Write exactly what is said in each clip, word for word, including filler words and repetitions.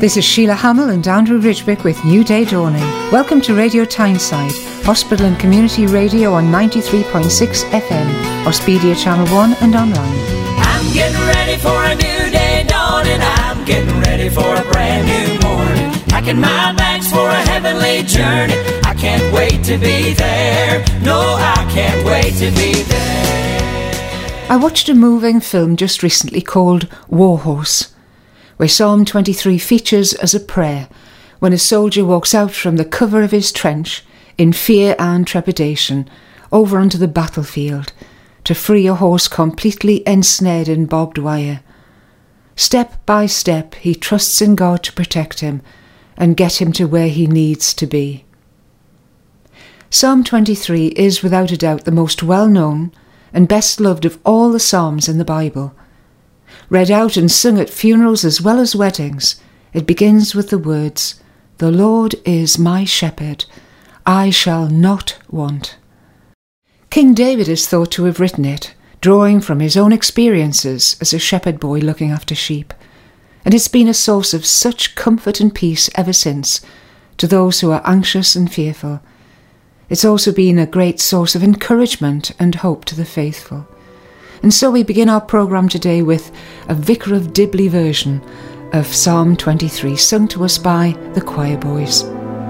This is Sheila Hamill and Andrew Ridgewick with New Day Dawning. Welcome to Radio Tyneside, hospital and community radio on ninety-three point six F M, Auspedia Channel one and online. I'm getting ready for a new day dawning. I'm getting ready for a brand new morning. Packing my bags for a heavenly journey. I can't wait to be there. No, I can't wait to be there. I watched a moving film just recently called War Horse, where Psalm twenty-three features as a prayer when a soldier walks out from the cover of his trench in fear and trepidation over onto the battlefield to free a horse completely ensnared in barbed wire. Step by step he trusts in God to protect him and get him to where he needs to be. Psalm twenty-three is without a doubt the most well-known and best loved of all the psalms in the Bible. Read out and sung at funerals as well as weddings, it begins with the words, "The Lord is my shepherd, I shall not want." King David is thought to have written it, drawing from his own experiences as a shepherd boy looking after sheep, and it's been a source of such comfort and peace ever since to those who are anxious and fearful. It's also been a great source of encouragement and hope to the faithful. And so we begin our programme today with a Vicar of Dibley version of Psalm twenty-three, sung to us by the choir boys.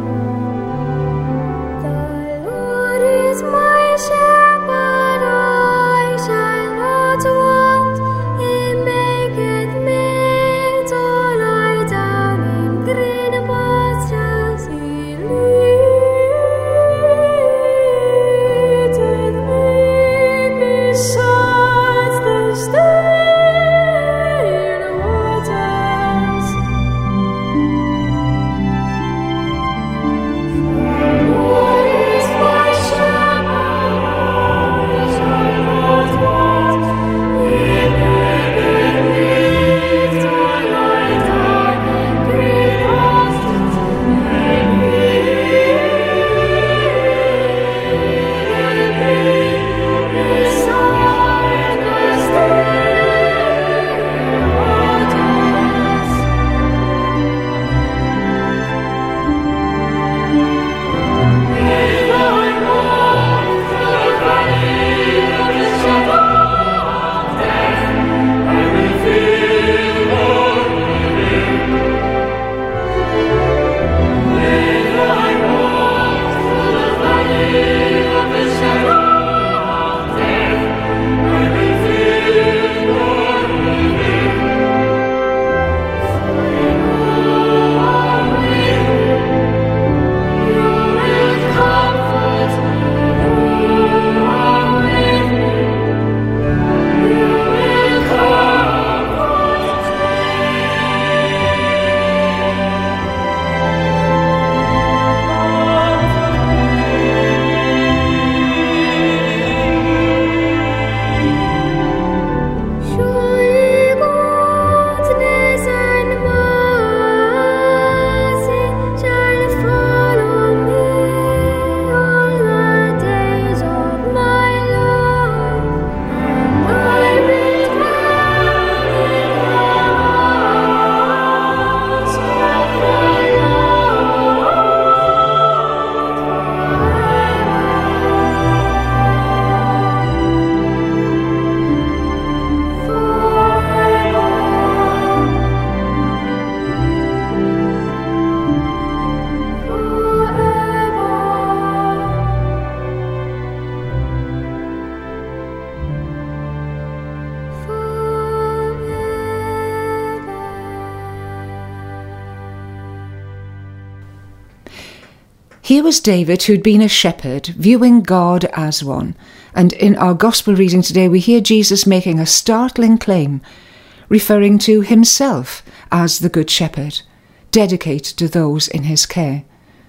Here was David, who'd been a shepherd, viewing God as one. And in our Gospel reading today, we hear Jesus making a startling claim, referring to himself as the Good Shepherd, dedicated to those in his care.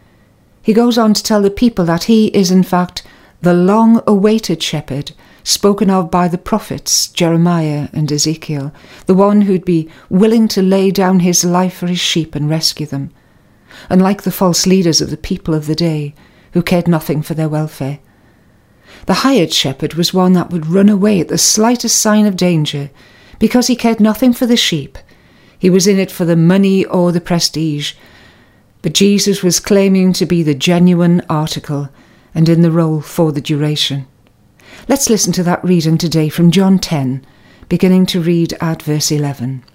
He goes on to tell the people that he is in fact the long-awaited shepherd, spoken of by the prophets Jeremiah and Ezekiel, the one who'd be willing to lay down his life for his sheep and rescue them. Unlike the false leaders of the people of the day, who cared nothing for their welfare. The hired shepherd was one that would run away at the slightest sign of danger, because he cared nothing for the sheep. He was in it for the money or the prestige, but Jesus was claiming to be the genuine article and in the role for the duration. Let's listen to that reading today from John ten, beginning to read at verse eleven.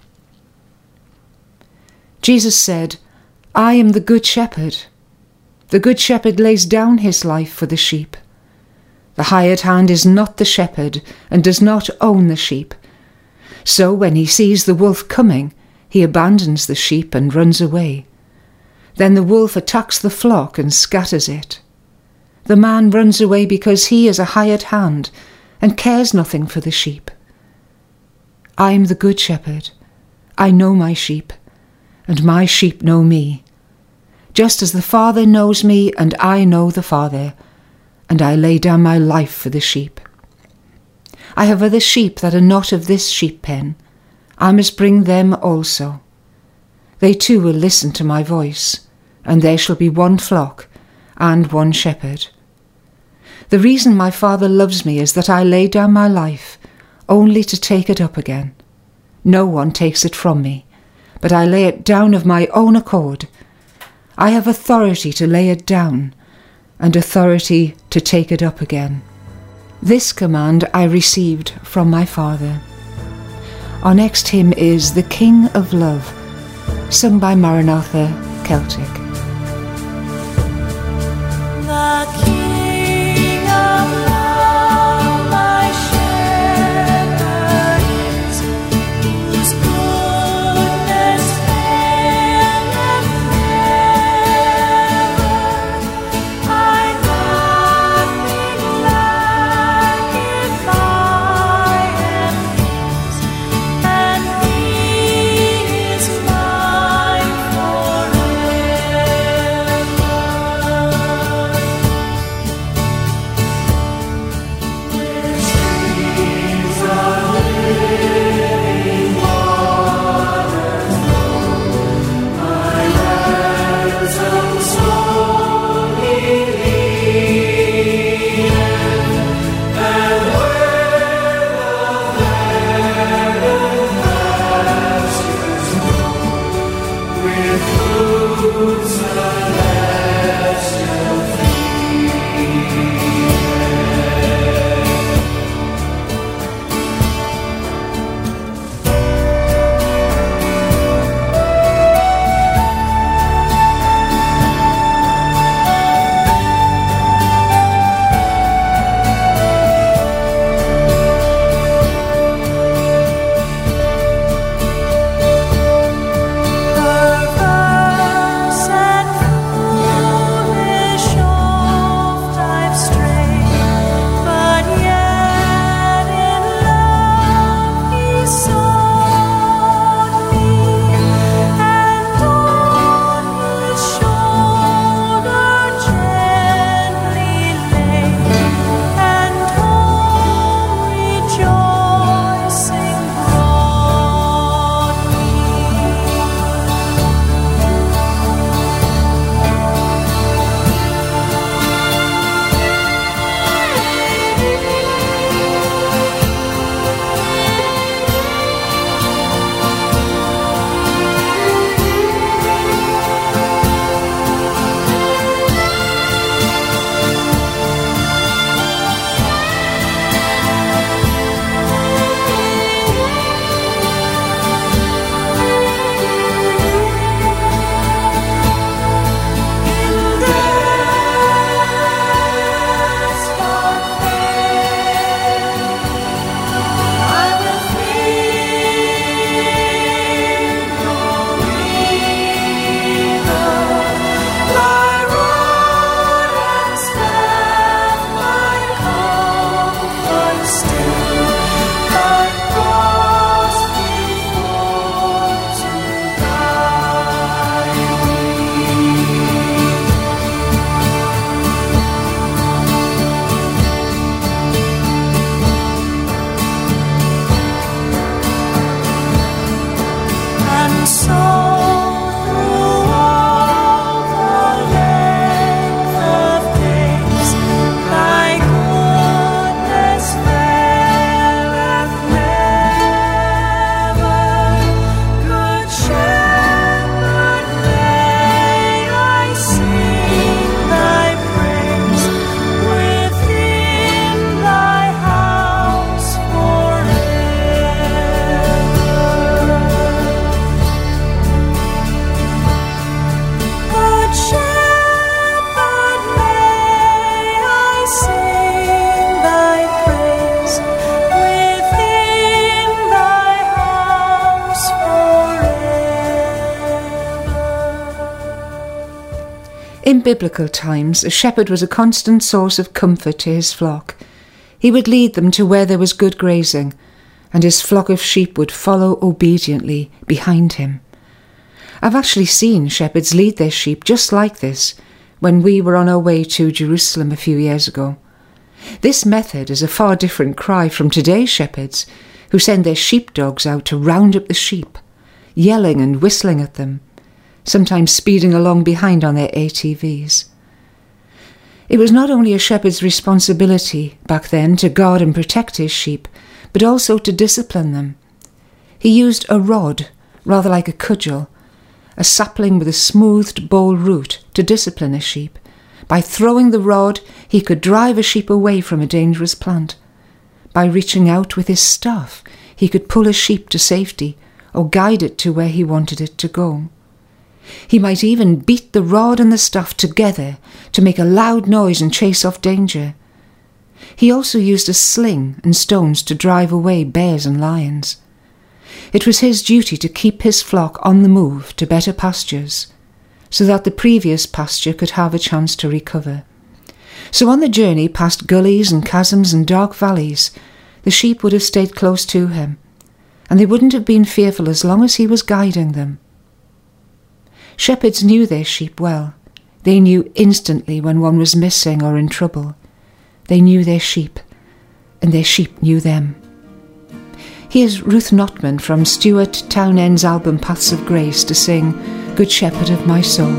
Jesus said, "I am the good shepherd. The good shepherd lays down his life for the sheep. The hired hand is not the shepherd and does not own the sheep. So when he sees the wolf coming, he abandons the sheep and runs away. Then the wolf attacks the flock and scatters it. The man runs away because he is a hired hand and cares nothing for the sheep. I am the good shepherd. I know my sheep, and my sheep know me. Just as the Father knows me, and I know the Father, and I lay down my life for the sheep. I have other sheep that are not of this sheep pen. I must bring them also. They too will listen to my voice, and there shall be one flock and one shepherd. The reason my Father loves me is that I lay down my life, only to take it up again. No one takes it from me, but I lay it down of my own accord. I have authority to lay it down, and authority to take it up again. This command I received from my Father." Our next hymn is "The King of Love," sung by Maranatha Celtic. The King of Love, my shepherd is, whose goodness faileth never. I nothing lack if I am his, and he is mine forever. Perverse and In biblical times, a shepherd was a constant source of comfort to his flock. He would lead them to where there was good grazing, and his flock of sheep would follow obediently behind him. I've actually seen shepherds lead their sheep just like this when we were on our way to Jerusalem a few years ago. This method is a far different cry from today's shepherds, who send their sheepdogs out to round up the sheep, yelling and whistling at them, sometimes speeding along behind on their A T Vs. It was not only a shepherd's responsibility back then to guard and protect his sheep, but also to discipline them. He used a rod, rather like a cudgel, a sapling with a smoothed bole root, to discipline a sheep. By throwing the rod, he could drive a sheep away from a dangerous plant. By reaching out with his staff, he could pull a sheep to safety or guide it to where he wanted it to go. He might even beat the rod and the staff together to make a loud noise and chase off danger. He also used a sling and stones to drive away bears and lions. It was his duty to keep his flock on the move to better pastures, so that the previous pasture could have a chance to recover. So on the journey past gullies and chasms and dark valleys, the sheep would have stayed close to him, and they wouldn't have been fearful as long as he was guiding them. Shepherds knew their sheep well. They knew instantly when one was missing or in trouble. They knew their sheep, and their sheep knew them. Here's Ruth Notman from Stuart Townend's album Paths of Grace to sing Good Shepherd of My Soul.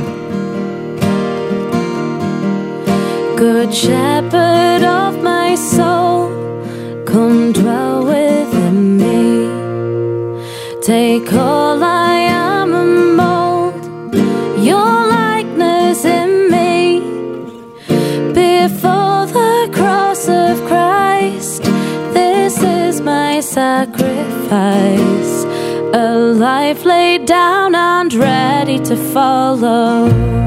Good Shepherd of my soul, come dwell within me. Take all I am and mold your likeness in me. Before the cross of Christ, this is my sacrifice, a life laid down and ready to follow.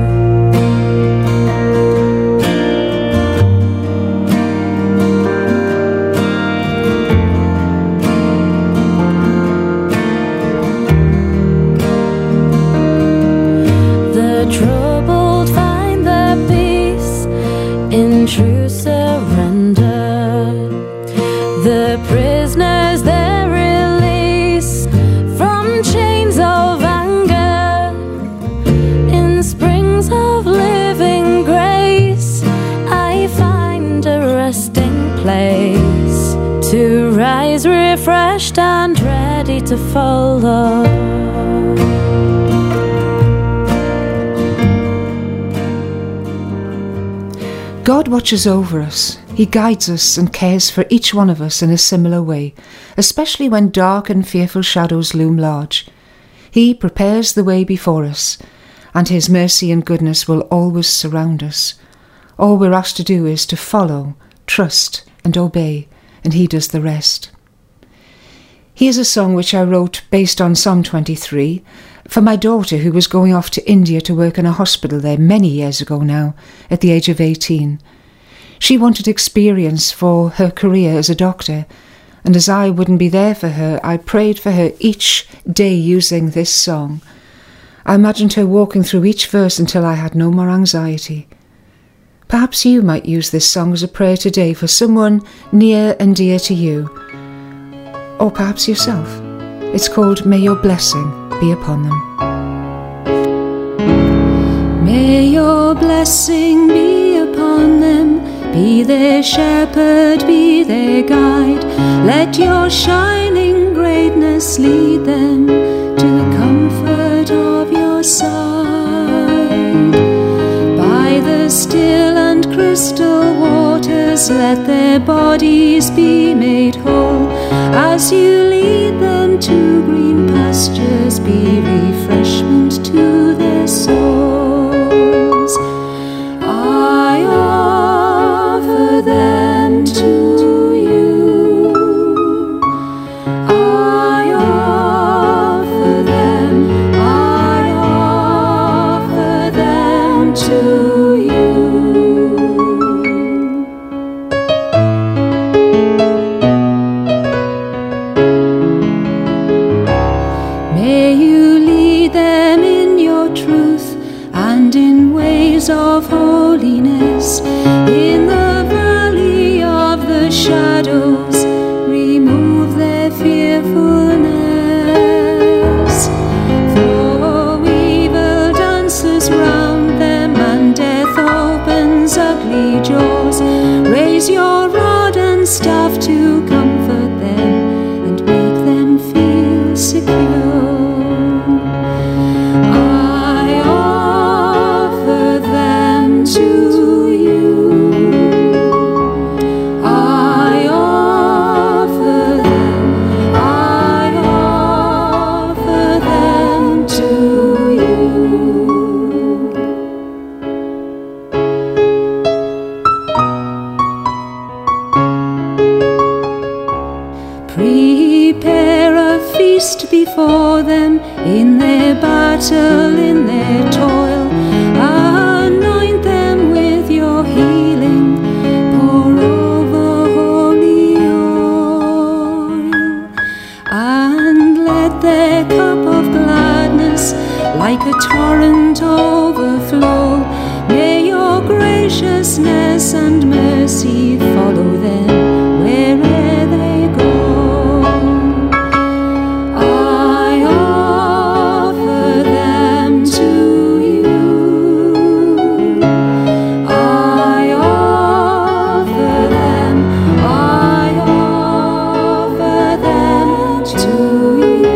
Troubled find their peace in true surrender. The prisoners their release from chains of anger. In springs of living grace I find a resting place, to rise refreshed and ready to follow. God watches over us. He guides us and cares for each one of us in a similar way, especially when dark and fearful shadows loom large. He prepares the way before us, and his mercy and goodness will always surround us. All we're asked to do is to follow, trust, and obey, and he does the rest. Here's a song which I wrote based on Psalm twenty-three for my daughter, who was going off to India to work in a hospital there many years ago now, at the age of eighteen. She wanted experience for her career as a doctor, and as I wouldn't be there for her, I prayed for her each day using this song. I imagined her walking through each verse until I had no more anxiety. Perhaps you might use this song as a prayer today for someone near and dear to you, or perhaps yourself. It's called May Your Blessing Be Upon Them. May your blessing be upon them, be their shepherd, be their guide. Let your shining greatness lead them to the comfort of your side. By the still and crystal waters, let their bodies be made whole. As you lead them to green pastures, be refreshment to their souls. I offer them to you. I offer them, I offer them to you. May you lead them ways of holiness. In the valley of the shadows, remove their fearfulness. For evil dances round them, and death opens ugly jaws. Raise your rod and staff to comfort them and make them feel secure. I offer them to you. I offer them, I offer them to you. Prepare a feast before them in their battle, in their toil. Anoint them with your healing, pour over holy oil, and let their cup of gladness like a torrent overflow. May your graciousness and mercy follow them wherever they go. I offer them to you. I offer them, I offer them to you.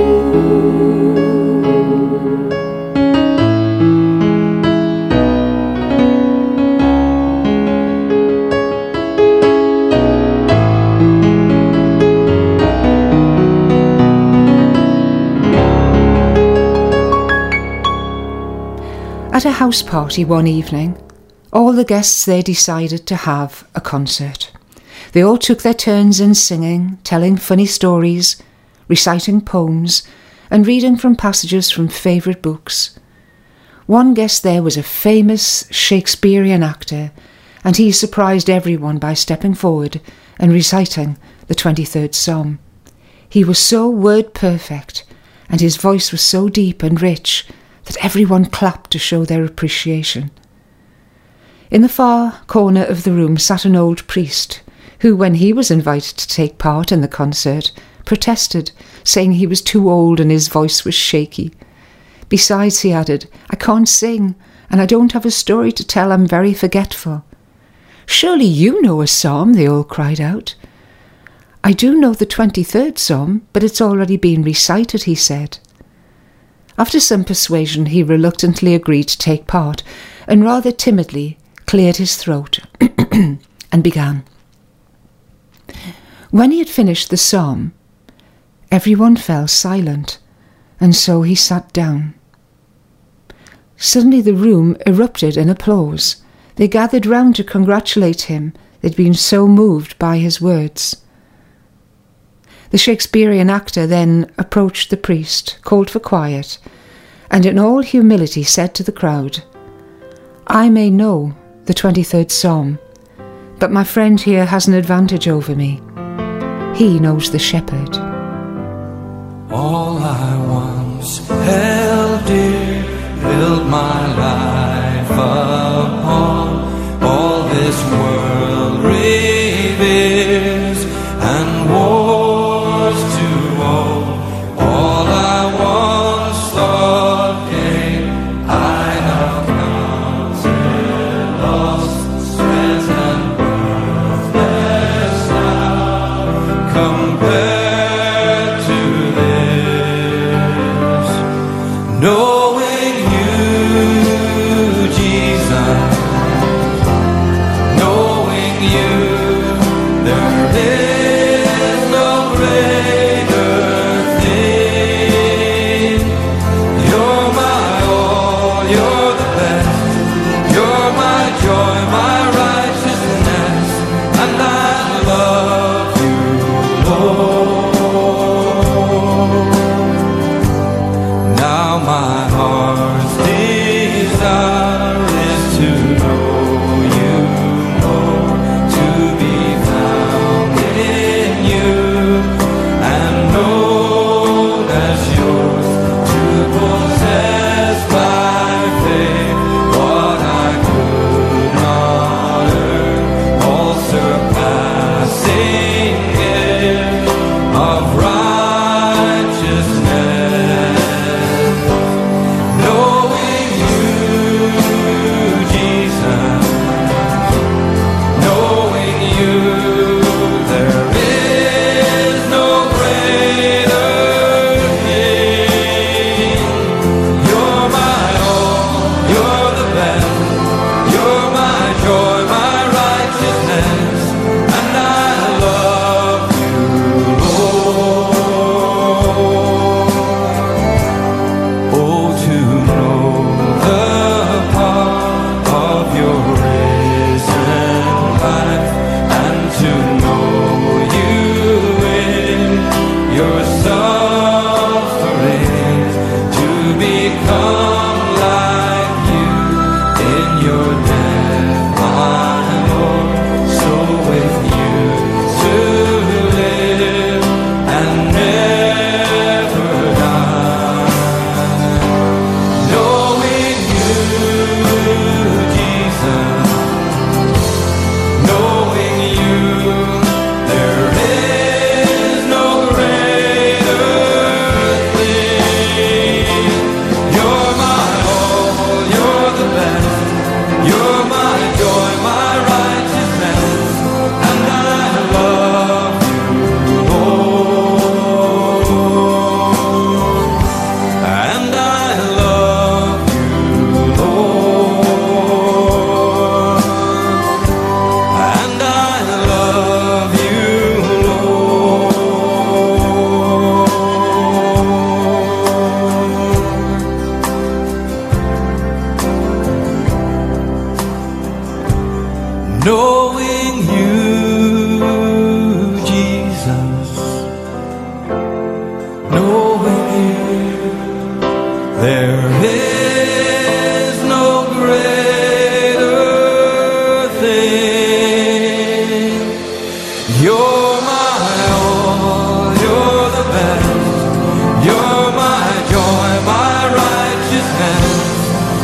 At a house party one evening, all the guests there decided to have a concert. They all took their turns in singing, telling funny stories, reciting poems, and reading from passages from favourite books. One guest there was a famous Shakespearean actor, and he surprised everyone by stepping forward and reciting the twenty-third Psalm. He was so word perfect, and his voice was so deep and rich that everyone clapped to show their appreciation. In the far corner of the room sat an old priest, who, when he was invited to take part in the concert, protested, saying he was too old and his voice was shaky. Besides, he added, "I can't sing, and I don't have a story to tell. I'm very forgetful." "Surely you know a psalm," they all cried out. "I do know the twenty-third Psalm, but it's already been recited," he said. After some persuasion, he reluctantly agreed to take part, and rather timidly cleared his throat and began. When he had finished the psalm, everyone fell silent, and so he sat down. Suddenly the room erupted in applause. They gathered round to congratulate him. They'd been so moved by his words. The Shakespearean actor then approached the priest, called for quiet, and in all humility said to the crowd, "I may know the twenty-third Psalm, but my friend here has an advantage over me. He knows the shepherd." All I once held dear, built my life upon. All this world reveres and wars to woe. All I once thought gain, I have counted lost, spent and worthless now, compared to this, knowing you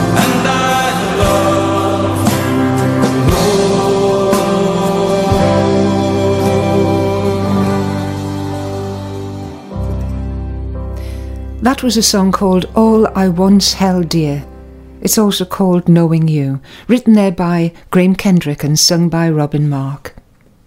and I love the Lord. That was a song called All I Once Held Dear. It's also called Knowing You, written there by Graham Kendrick and sung by Robin Mark.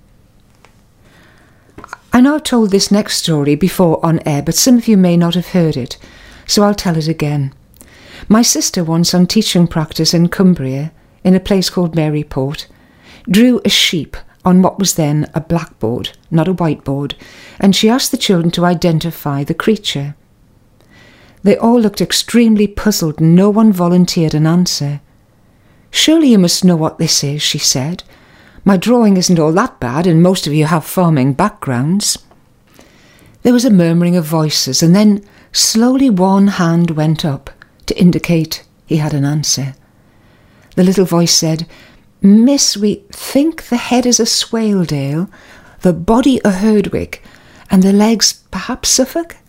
I know I've told this next story before on air, but some of you may not have heard it, so I'll tell it again. My sister once on teaching practice in Cumbria, in a place called Maryport, drew a sheep on what was then a blackboard, not a whiteboard, and she asked the children to identify the creature. They all looked extremely puzzled and no one volunteered an answer. "Surely you must know what this is," she said. "My drawing isn't all that bad and most of you have farming backgrounds." There was a murmuring of voices and then slowly one hand went up to indicate he had an answer. The little voice said, "Miss, we think the head is a Swaledale, the body a Herdwick, and the legs perhaps Suffolk?"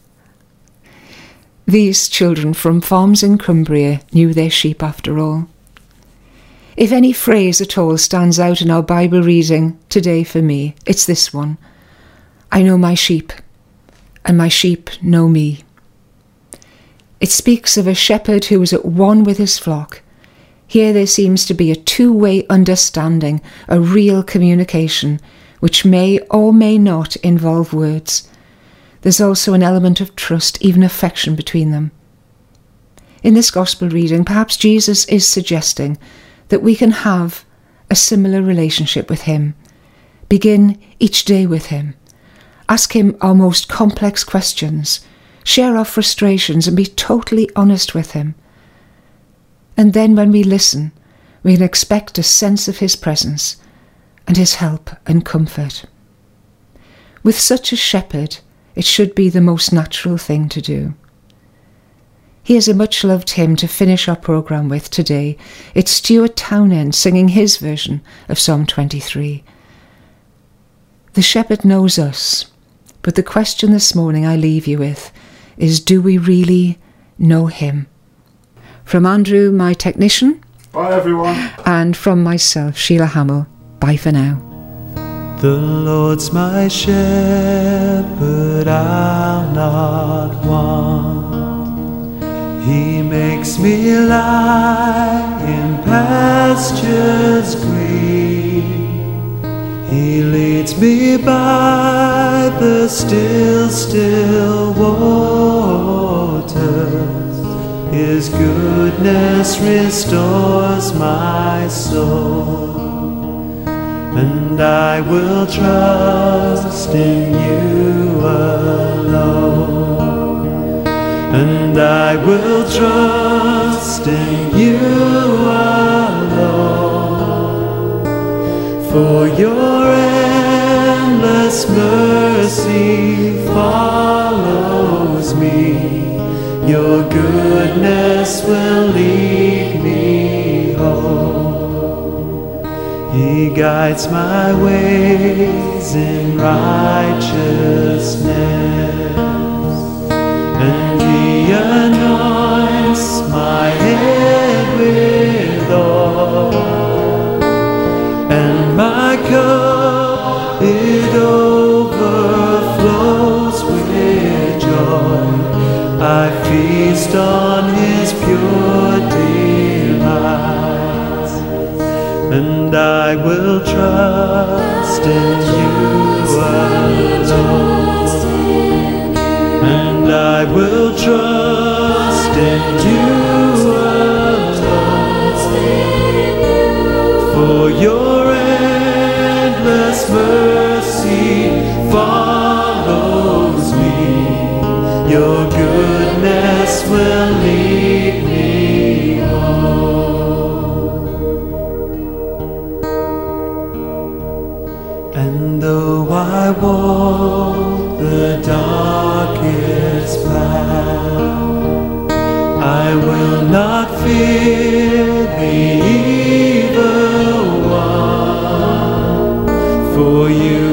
These children from farms in Cumbria knew their sheep after all. If any phrase at all stands out in our Bible reading today for me, it's this one. I know my sheep, and my sheep know me. It speaks of a shepherd who is at one with his flock. Here there seems to be a two-way understanding, a real communication, which may or may not involve words. There's also an element of trust, even affection between them. In this gospel reading, perhaps Jesus is suggesting that we can have a similar relationship with him. Begin each day with him. Ask him our most complex questions. Share our frustrations and be totally honest with him. And then when we listen, we can expect a sense of his presence and his help and comfort. With such a shepherd, it should be the most natural thing to do. Here's a much-loved hymn to finish our programme with today. It's Stuart Townend singing his version of Psalm twenty-three. The shepherd knows us, but the question this morning I leave you with is, do we really know him? From Andrew, my technician. Bye, everyone. And from myself, Sheila Hamill. Bye for now. The Lord's my shepherd, I'll not want. He makes me lie in pastures green. He leads me by the still, still waters. His goodness restores my soul. And I will trust in you alone. And I will trust in you alone. For your endless mercy follows me. Your goodness will lead me home. He guides my ways in righteousness, and he anoints my head with oil, and my cup it overflows with joy. I feast on his pure delights, and I will trust in you alone. And I will trust in you alone. For your endless mercy follows me. Your goodness will lead me home. And though I walk the darkest path, I will not fear the evil one, for you